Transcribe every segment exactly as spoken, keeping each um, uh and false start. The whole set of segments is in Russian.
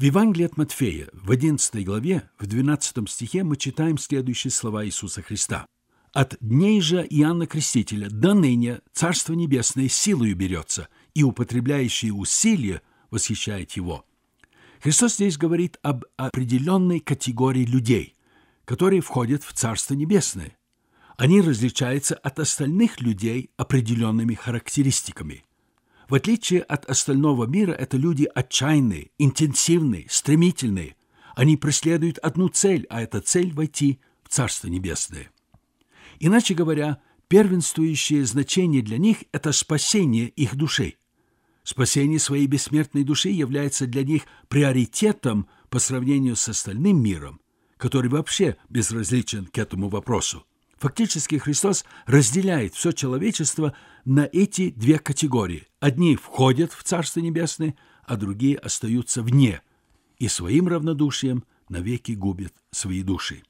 В Евангелии от Матфея, в одиннадцатой главе, в двенадцатом стихе мы читаем следующие слова Иисуса Христа. «От дней же Иоанна Крестителя до ныне Царство Небесное силою берется, и употребляющие усилия восхищает его». Христос здесь говорит об определенной категории людей, которые входят в Царство Небесное. Они различаются от остальных людей определенными характеристиками. В отличие от остального мира, это люди отчаянные, интенсивные, стремительные. Они преследуют одну цель, а эта цель – войти в Царство Небесное. Иначе говоря, первенствующее значение для них – это спасение их души. Спасение своей бессмертной души является для них приоритетом по сравнению с остальным миром, который вообще безразличен к этому вопросу. Фактически Христос разделяет все человечество на эти две категории. Одни входят в Царство Небесное, а другие остаются вне и своим равнодушием навеки губят свои души.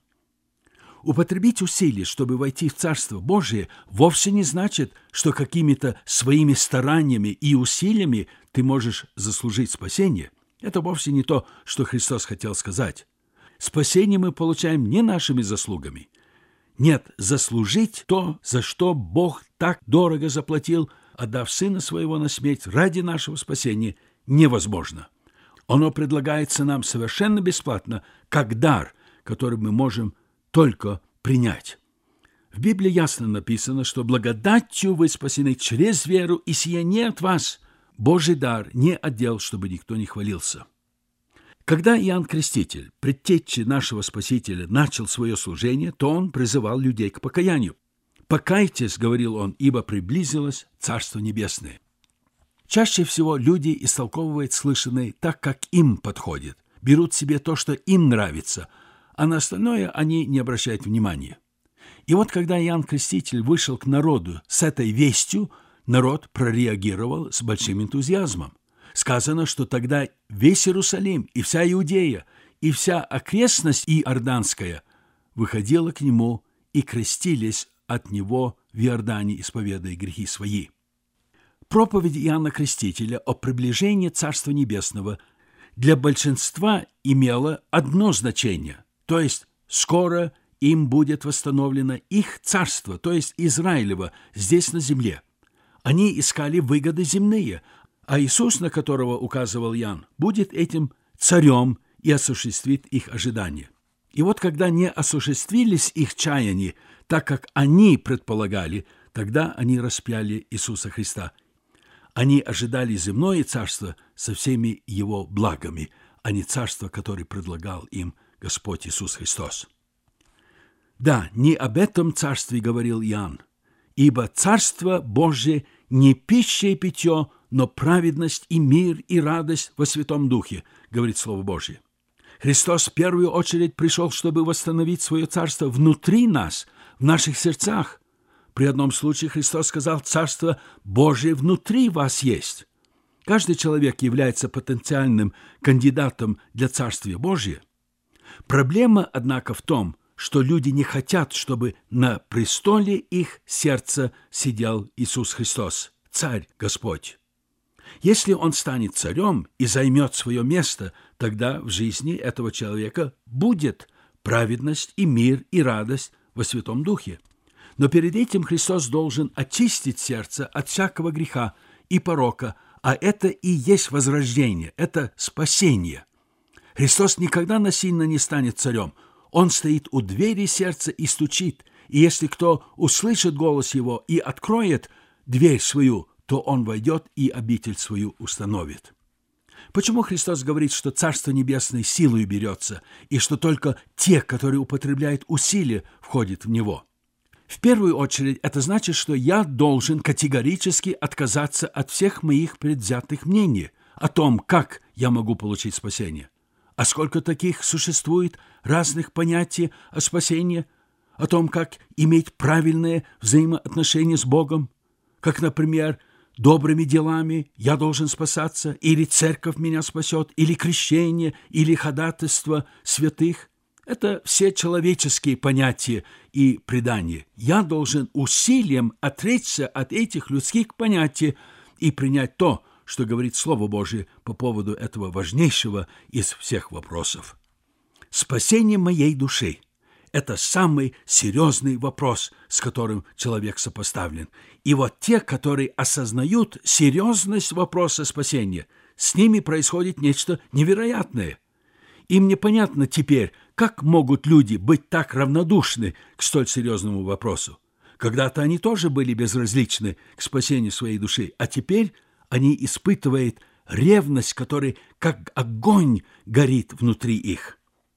Употребить усилия, чтобы войти в Царство Божие, вовсе не значит, что какими-то своими стараниями и усилиями ты можешь заслужить спасение. Это вовсе не то, что Христос хотел сказать. Спасение мы получаем не нашими заслугами. Нет, заслужить то, за что Бог так дорого заплатил, отдав Сына Своего на смерть ради нашего спасения, невозможно. Оно предлагается нам совершенно бесплатно, как дар, который мы можем только принять. В Библии ясно написано, что благодатью вы спасены через веру, и сие не от вас. Божий дар не отдел, чтобы никто не хвалился. Когда Иоанн Креститель, предтеча нашего Спасителя, начал свое служение, то он призывал людей к покаянию. «Покайтесь, — говорил он, — ибо приблизилось Царство Небесное». Чаще всего люди истолковывают слышанное так, как им подходит, берут себе то, что им нравится, а на остальное они не обращают внимания. И вот когда Иоанн Креститель вышел к народу с этой вестью, народ прореагировал с большим энтузиазмом. Сказано, что тогда весь Иерусалим и вся Иудея, и вся окрестность иорданская выходила к нему и крестились от него в Иордане, исповедуя грехи свои. Проповедь Иоанна Крестителя о приближении Царства Небесного для большинства имела одно значение, то есть скоро им будет восстановлено их царство, то есть Израилево, здесь на земле. Они искали выгоды земные, а Иисус, на которого указывал Иоанн, будет этим царем и осуществит их ожидания. И вот когда не осуществились их чаяния, так как они предполагали, тогда они распяли Иисуса Христа. Они ожидали земное царство со всеми его благами, а не царство, которое предлагал им Господь Иисус Христос. Да, не об этом царстве говорил Иоанн, ибо царство Божие не пища и питье, но праведность и мир и радость во Святом Духе, говорит Слово Божье. Христос в первую очередь пришел, чтобы восстановить свое царство внутри нас, в наших сердцах. При одном случае Христос сказал: «Царство Божие внутри вас есть». Каждый человек является потенциальным кандидатом для Царствия Божия. Проблема, однако, в том, что люди не хотят, чтобы на престоле их сердца сидел Иисус Христос, Царь Господь. Если Он станет царем и займет свое место, тогда в жизни этого человека будет праведность и мир и радость во Святом Духе. Но перед этим Христос должен очистить сердце от всякого греха и порока, а это и есть возрождение, это спасение. Христос никогда насильно не станет царем. Он стоит у двери сердца и стучит, и если кто услышит голос его и откроет дверь свою, то он войдет и обитель свою установит. Почему Христос говорит, что Царство Небесное силою берется, и что только те, которые употребляют усилия, входят в него? В первую очередь, это значит, что я должен категорически отказаться от всех моих предвзятых мнений о том, как я могу получить спасение. А сколько таких существует разных понятий о спасении, о том, как иметь правильные взаимоотношения с Богом, как, например, добрыми делами я должен спасаться, или церковь меня спасет, или крещение, или ходатайство святых. Это все человеческие понятия и предания. Я должен усилием отречься от этих людских понятий и принять то, что говорит Слово Божие по поводу этого важнейшего из всех вопросов. Спасение моей души – это самый серьезный вопрос, с которым человек сопоставлен. И вот те, которые осознают серьезность вопроса спасения, с ними происходит нечто невероятное. Им непонятно теперь, как могут люди быть так равнодушны к столь серьезному вопросу. Когда-то они тоже были безразличны к спасению своей души, а теперь они испытывают ревность, которая как огонь горит внутри их.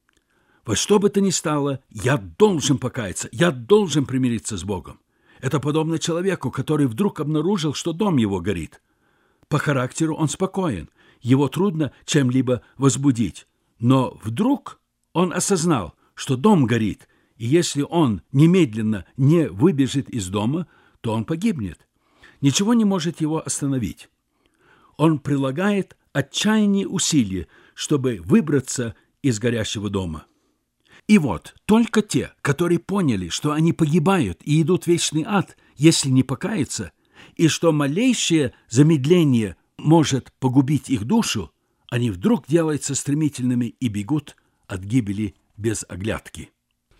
Во что бы то ни стало, я должен покаяться, я должен примириться с Богом. Это подобно человеку, который вдруг обнаружил, что дом его горит. По характеру он спокоен, его трудно чем-либо возбудить. Но вдруг он осознал, что дом горит, и если он немедленно не выбежит из дома, то он погибнет. Ничего не может его остановить. Он прилагает отчаянные усилия, чтобы выбраться из горящего дома. И вот только те, которые поняли, что они погибают и идут в вечный ад, если не покаяться, и что малейшее замедление может погубить их душу, они вдруг делаются стремительными и бегут от гибели без оглядки.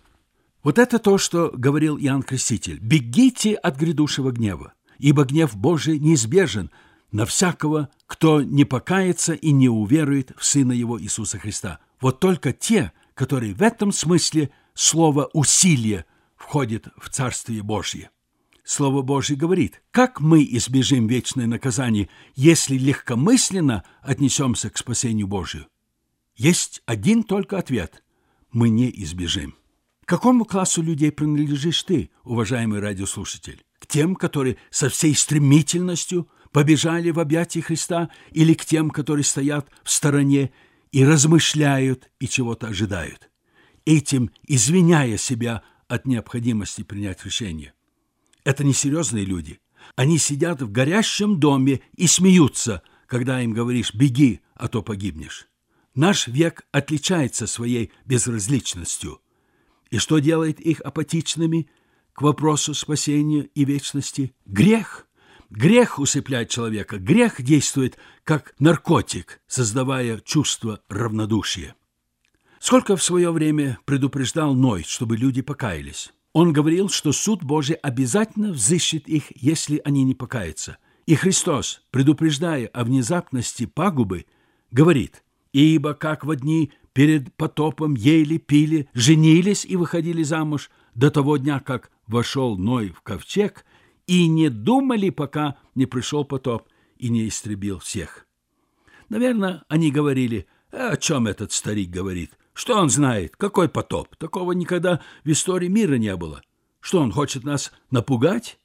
Вот это то, что говорил Иоанн Креститель. «Бегите от грядущего гнева, ибо гнев Божий неизбежен на всякого, кто не покается и не уверует в Сына Его Иисуса Христа». Вот только те, которые в этом смысле слово «усилие» входит в Царствие Божье. Слово Божье говорит, как мы избежим вечное наказание, если легкомысленно отнесемся к спасению Божию? Есть один только ответ – мы не избежим. К какому классу людей принадлежишь ты, уважаемый радиослушатель? К тем, которые со всей стремительностью побежали в объятия Христа, или к тем, которые стоят в стороне и размышляют и чего-то ожидают, этим извиняя себя от необходимости принять решение? Это несерьезные люди. Они сидят в горящем доме и смеются, когда им говоришь «беги, а то погибнешь». Наш век отличается своей безразличностью. И что делает их апатичными к вопросу спасения и вечности? Грех. Грех усыпляет человека. Грех действует как наркотик, создавая чувство равнодушия. Сколько в свое время предупреждал Ной, чтобы люди покаялись? Он говорил, что суд Божий обязательно взыщет их, если они не покаятся. И Христос, предупреждая о внезапности пагубы, говорит: «Ибо как во дни перед потопом ели, пили, женились и выходили замуж до того дня, как вошел Ной в ковчег, и не думали, пока не пришел потоп и не истребил всех». Наверное, они говорили: «О чем этот старик говорит? Что он знает? Какой потоп? Такого никогда в истории мира не было. Что, он хочет нас напугать?»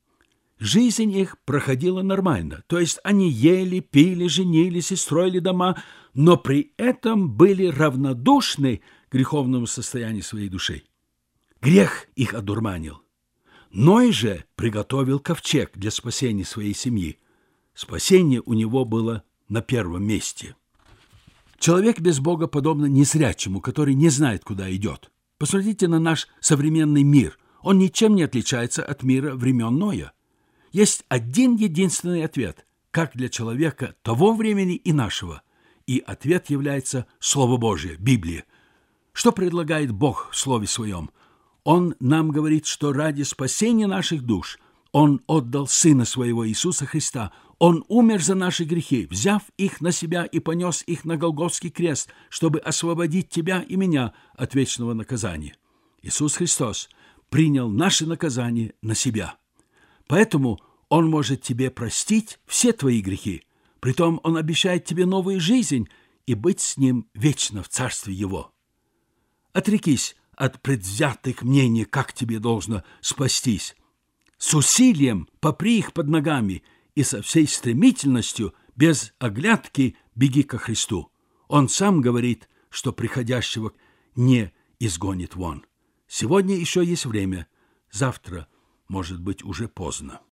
Жизнь их проходила нормально, то есть они ели, пили, женились и строили дома, но при этом были равнодушны к греховному состоянию своей души. Грех их одурманил. Ной же приготовил ковчег для спасения своей семьи. Спасение у него было на первом месте. Человек без Бога подобно незрячему, который не знает, куда идет. Посмотрите на наш современный мир. Он ничем не отличается от мира времен Ноя. Есть один единственный ответ, как для человека того времени и нашего. И ответ является Слово Божие, Библия. Что предлагает Бог в Слове Своем? Он нам говорит, что ради спасения наших душ Он отдал Сына Своего Иисуса Христа. Он умер за наши грехи, взяв их на себя и понес их на Голгофский крест, чтобы освободить тебя и меня от вечного наказания. Иисус Христос принял наше наказание на себя. Поэтому Он может тебе простить все твои грехи. Притом Он обещает тебе новую жизнь и быть с Ним вечно в Царстве Его. Отрекись от предвзятых мнений, как тебе должно спастись. С усилием попри их под ногами и со всей стремительностью, без оглядки, беги ко Христу. Он сам говорит, что приходящего не изгонит вон. Сегодня еще есть время, завтра, может быть, уже поздно.